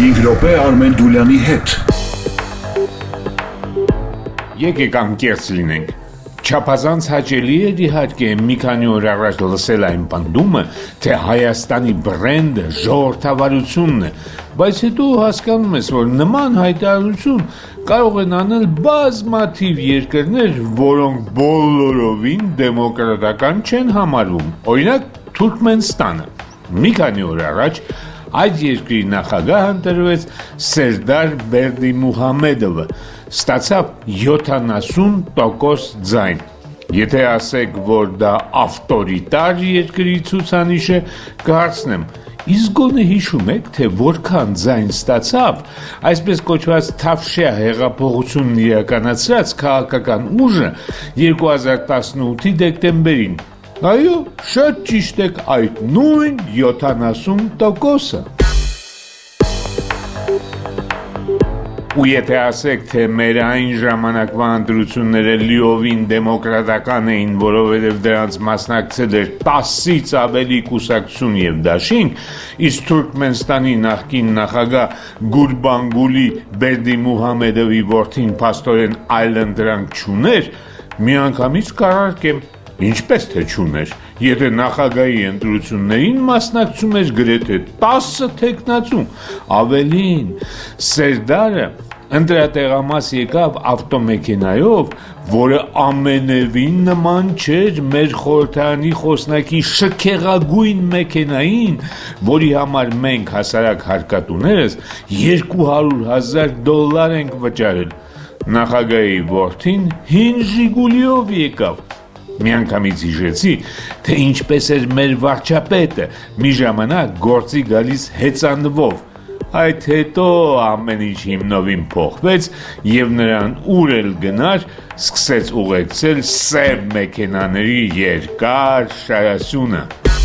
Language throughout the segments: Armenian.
5 րոպե Արմեն Դուլյանի հետ։ Եկեք անկեղծ լինենք։ Չափազանց հաճելի էր իհարկե մի քանի օր առաջ լսել այն պնդումը, թե Հայաստանի բրենդը ժողովրդավարությունն է, բայց հետո հասկանում ես, որ նման հայտարարություն կարող են անել բազմաթիվ երկրներ, որոնք բոլորովին դեմոկրատական չեն համարվում։ Օրինակ Թուրքմենստանը։ Մի քանի օր առաջ այդ երկրի նախագահ ընտրվեց Սերդար Բերդիմուհամեդովը, ստացավ 70% ձայն։ Եթե ասեք, որ դա ավտորիտար երկրի ցուցանիշ է, կհարցնեմ, իսկ գոնե հիշում եք, թե որքան ձայն ստացավ այսպես կոչված Թավշյա հեղափոխությունն իրականացրած քաղաքական ուժը 2018-ի դեկտեմբերին։ Այո, շատ ճիշտ եք, այդ նույն 70%-ը։ Ու եթե ասեք, թե մեր այն ժամանակվա ընտրությունները լիովին դեմոկրատական էին, որովհետև դրանց մասնակցել էր 10-ից ավելի կուսակցություն եւ դաշինք, իսկ Թուրքմենստանի նախկին նախագահ Գուրբանգուլի Բերդիմուհամեդովի որդին փաստորեն այլընտրանք չուներ, միանգամից կառարկեմ, ինչպես թե չուներ, եթե նախագահի ընտրություններին մասնակցում էր գրեթե 10 թեկնածու, ավելին, Սերդարը ընտրատեղամաս եկավ ավտոմեքենայով, որը ամենևին նման չէր մեր խորհրդարանի խոսնակի շքեղագույն մեքենային, որի համար մենք հասարակ հարկատուներս $200,000 ենք վճարել։ Նախագահի որդին հին Ժիգուլիով եկավ։ Միանգամից հիշեցի, թե ինչպես էր մեր վարչապետը մի ժամանակ գործի գալիս հեծանվով։ Այդ հետո ամեն ինչ հիմնովին փոխվեց եւ նրան ուր էլ գնար, սկսեց ուղեկցել սև մեքենաների երկար շարասյունը։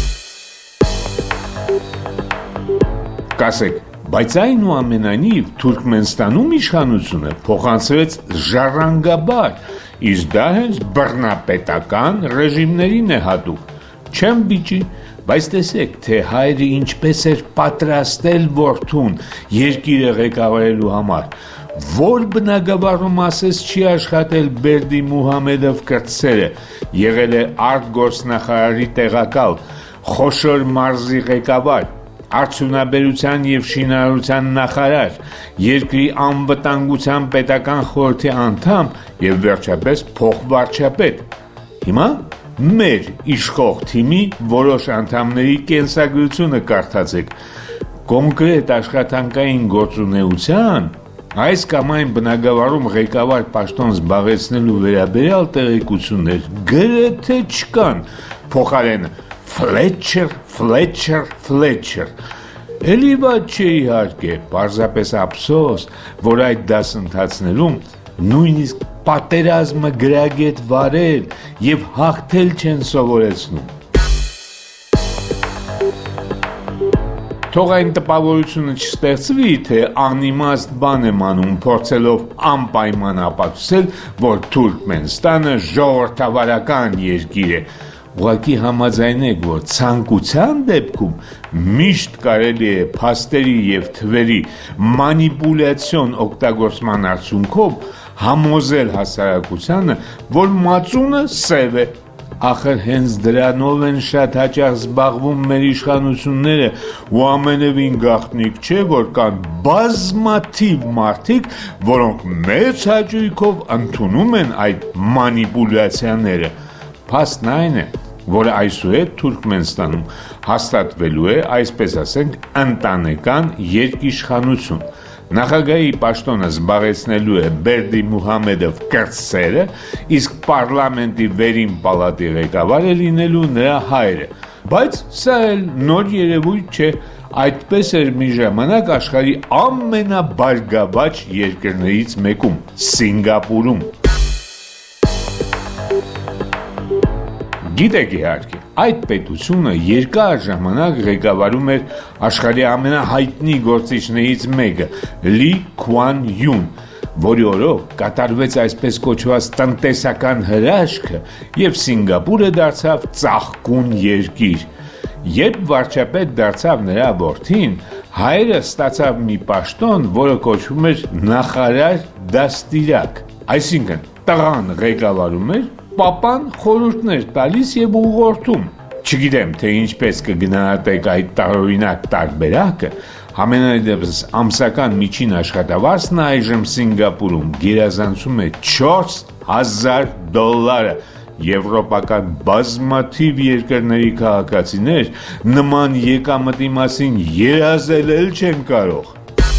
Կասեք, բայց այնուամենայնիվ Թուրքմենստանում իշխանությունը փոխանցվեց ժառանգաբար, իսկ դա հենց բռնապետական ռեժիմներին է հատուկ։ Չեմ բիճի, բայց տեսեք, թե հայրը ինչպես էր պատրաստել որդուն երկիրը ղեկավարելու համար։ Որ բնագավառում ասես չի աշխատել Բերդիմուհամեդով կրտսերը, եղել է արտգործնախարարի տեղակալ, խոշոր մարզի ղեկավար, արդյունաբերության և շինարարության նախարար, երկրի անվտանգության պետական խորհրդի անդամ և վերջապես փոխվարչապետ։ Հիմա մեր իշխող թիմի որոշ անդամների կենսագրությունը կարդացեք։ Կոնկրետ աշխատանքային գործունեության այս կամ այն բնագավառում ղեկավար պաշտոն զբաղեցնելու վերաբերյալ տեղեկություններ գրեթե չկան, փոխարենը Ֆլետչեր։ Էլի վատ չէ իհարկե, պարզապես ափսոս, որ այդ դասընթացներում նույնիսկ պատերազմը գրագետ վարել եւ հաղթել չեն սովորեցնում։ Թող այն տպավորությունը չստեղծվի, թե անիմաստ բան եմ անում, փորձելով անպայման ապացուցել, որ Թուրքմենստանը ժողովրդավարական երկիր է։ Ուղղակի համաձայնեք, որ ցանկության դեպքում միշտ կարելի է փաստերի եւ թվերի մանիպուլյացիոն օգտագործման արդյունքով համոզել հասարակությանը, որ մածունը սև է։ Ախր հենց դրանով են շատ հաճախ զբաղվում մեր իշխանությունները ու ամենևին գաղտնիք չէ, որ կան բազմաթիվ մարդիկ, որոնք մեծ հաճույքով ընդունում են այդ մանիպուլյացիաները։ Փաստն այն է, որ այսուհետ Թուրքմենստանում հաստատվելու է, այսպես ասենք, ընտանեկան երկիշխանություն։ Նախագահի պաշտոնը զբաղեցնելու է Բերդիմուհամեդով կրտսերը, իսկ պարլամենտի վերին պալատի ղեկավարը լինելու նրա հայրը։ Բայց սա էլ նոր երևույթ չէ, այդպես էր մի ժամանակ աշխարհի ամենաբարգավաճ երկրներից մեկում՝ Սինգապուրում։ Գիտեք իհարկե, այդ պետությունը երկար ժամանակ ղեկավարում էր աշխարհի ամենահայտնի գործիչներից մեկը՝ Լի Քուան Յուն, որի օրոք կատարվեց այսպես կոչված տնտեսական հրաշքը և Սինգապուրը դարձավ ծաղկուն երկիր։ Երբ վարչապետ դարձավ նրա որդին, հայրը ստացավ մի պաշտոն, որը կոչվում էր նախարար դաստիարակ, այսինքն տղան ղեկավարում էր, պապան խորհուրդներ տալիս եւ ուղղորդում։ Չգիտեմ, թե ինչպես կգնահատեք այդ տարօրինակ տարբերակը, համենայնդեպս ամսական միջին աշխատավարձն այժմ Սինգապուրում գերազանցում է $4,000, եվրոպական բազմաթիվ երկրների քաղաքացիներ նման եկամտի մասին երազել էլ չեն կարող։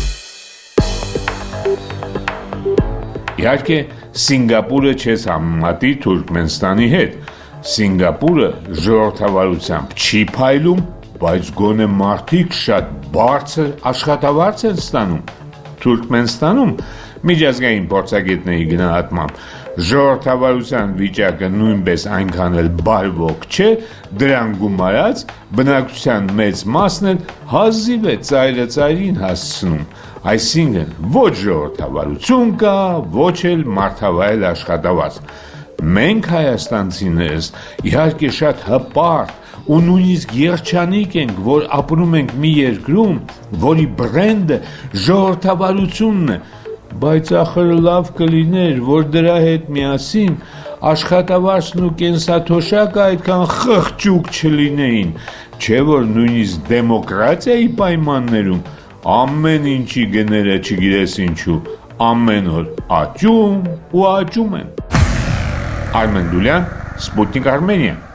Իհարկե, Սինգապուրը չես համեմատի Թուրքմենստանի հետ։ Սինգապուրը ժողովրդավարությամբ չի փայլում, բայց գոնե մարդիկ շատ բարձր աշխատավարձ են ստանում։ Թուրքմենստանում միջազգային փորձագետների գնահատմամբ ժողովրդավարության վիճակը նույնպես այնքան էլ բարվոք չէ, դրան գումարած բնակչության մեծ մասն էլ հազիվ է ծայրը ծայրին հասցնում, այսինքն ոչ ժողովրդավարություն կա, ոչ էլ մարդավայել աշխատավարձ։ Մենք հայաստանցիներս իհարկե շատ հպարտ ու նույնիսկ երջանիկ ենք, որ ապրում ենք մի երկրում, որի բրենդը ժողովրդավարությունն է, բայց ախր լավ կլիներ, որ դրա հետ միասին աշխատավարձն ու կենսաթոշակը այդքան խղճուկ չլինեին, չէ որ նույնիսկ դեմոկրատիայի պայմաններում ամեն ինչի գները չգիտես ինչու, ամեն օր աճում ու աճում են։ Արմեն Դուլյան, Սպուտնիկ Արմենիա։